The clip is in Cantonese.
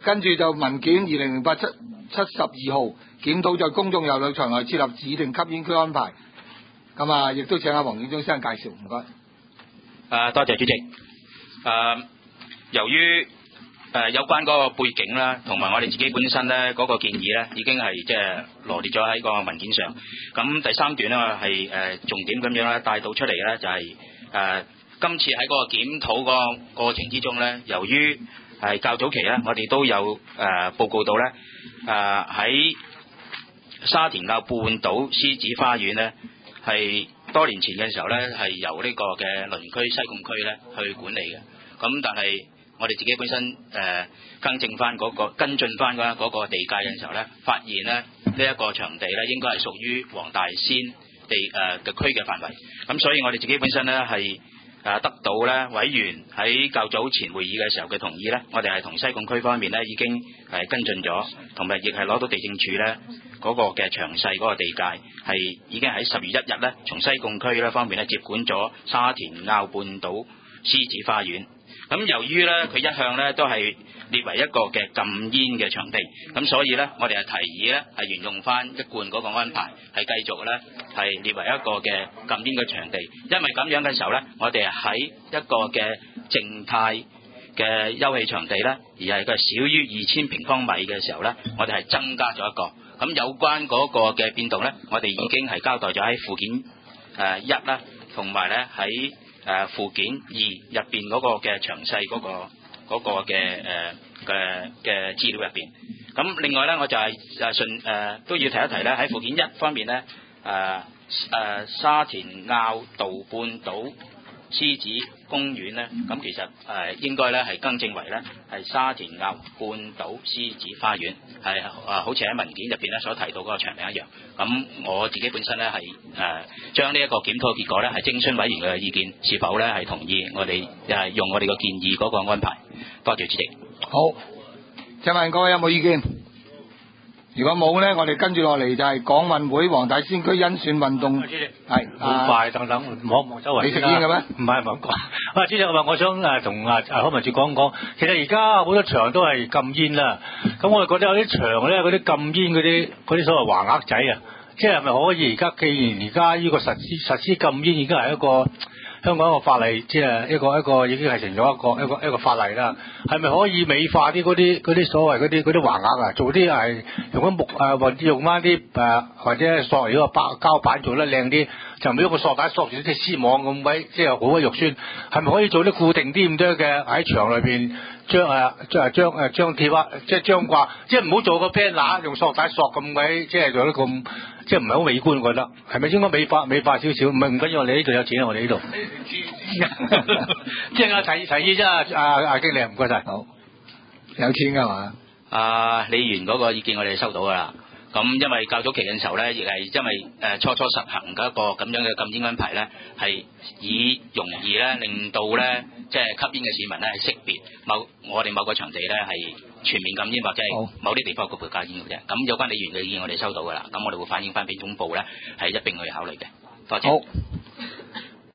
跟住就文件2008-72號檢討在公眾遊樂場內設立指定吸煙區安排。咁啊，亦都請阿黃建忠先生介紹，唔該。 多謝主席。由於有關嗰個背景啦，同埋我哋自己本身咧嗰個建議咧，已經係即係羅列咗喺個文件上。咁第三段咧係重點咁樣咧帶到出嚟咧，就係今次喺嗰個檢討個過程之中咧，由於係較早期咧，我哋都有報告到咧，喺沙田坳半島獅子花園咧，係多年前嘅時候咧，係由呢個嘅鄰區西貢區咧去管理嘅。咁但係我哋自己本身跟進翻嗰個地界嘅時候咧，發現咧呢一個場地咧應該係屬於黃大仙嘅區嘅範圍。咁所以我哋自己本身咧係得到咧委員喺較早前會議嘅時候嘅同意咧，我哋係同西貢區方面咧已經係跟進咗，同埋亦係攞到地政處咧嗰個嘅詳細嗰個地界係已經喺10月1日咧，從西貢區咧方面咧接管咗沙田坳半島獅子花園。咁由於咧佢一向咧都係列為一個嘅禁煙嘅場地，咁所以咧我哋係提議咧係沿用翻一貫嗰個安排，係繼續咧係列為一個嘅禁煙嘅場地。因為咁樣嘅時候咧，我哋喺一個嘅靜態嘅休憩場地咧，而係佢少於2000平方米嘅時候咧，我哋係增加咗一個。咁有關嗰個嘅變動咧，我哋已經係交代咗喺附件1啦，同埋咧喺附件2入邊嗰個嘅詳細嗰個嘅資料入邊。咁另外咧，我就係都要提一提咧，喺附件1方面咧，沙田坳道半島獅子公園咧，咁其實應該咧係更正為咧係沙田坳半島獅子花園，係好似喺文件入邊咧所提到嗰個場名一樣。咁我自己本身咧係將呢一個檢討結果咧係徵詢委員嘅意見，是否咧係同意我哋用我哋嘅建議嗰個安排。多謝主席。 好，請問各位有冇意見？如果冇咧，我哋跟住落嚟就係港運會黃大仙區甄選運動。係好快等等，望一望周圍。 你食煙嘅咩？ 唔係咁講。主席，我想同康文署講，其實而家好多場都係禁煙啦。咁我哋覺得有啲場咧，嗰啲禁煙嗰啲所謂橫額仔啊，即係咪可以而家既然而家呢個實施禁煙已經係一個香港一個法例，即係一個已經係成咗一個法例啦。係咪可以美化啲嗰啲所謂嗰啲橫額啊？做啲係用啲木或者用翻啲或者塑料個膠板做得靚啲，就唔好用個塑帶索住啲絲網咁鬼，即係好鬼肉酸。係咪可以做啲固定啲咁多嘅喺牆裏邊張貼啊，即係張掛，即係唔好做個 banner 用塑帶索咁鬼，即係做得咁。即係唔係好美觀，我覺得係咪應該美化少少？唔緊要，我哋呢度有錢啊！我哋呢度，即係提議啫，阿經理，唔該晒。 好，有錢㗎嘛？ 李議員嗰個意見我哋收到㗎啦。咁因為較早期嘅時候咧，亦係因為初實行嘅一個咁樣嘅禁煙安排咧，係以容易咧令到咧即係吸煙嘅市民咧係識別我哋某個場地咧係全面禁煙或者係某啲地方個別加煙嘅啫。咁有關李議員嘅意見我哋收到㗎啦，咁我哋會反映翻俾總部咧係一並去考慮嘅。多謝。好。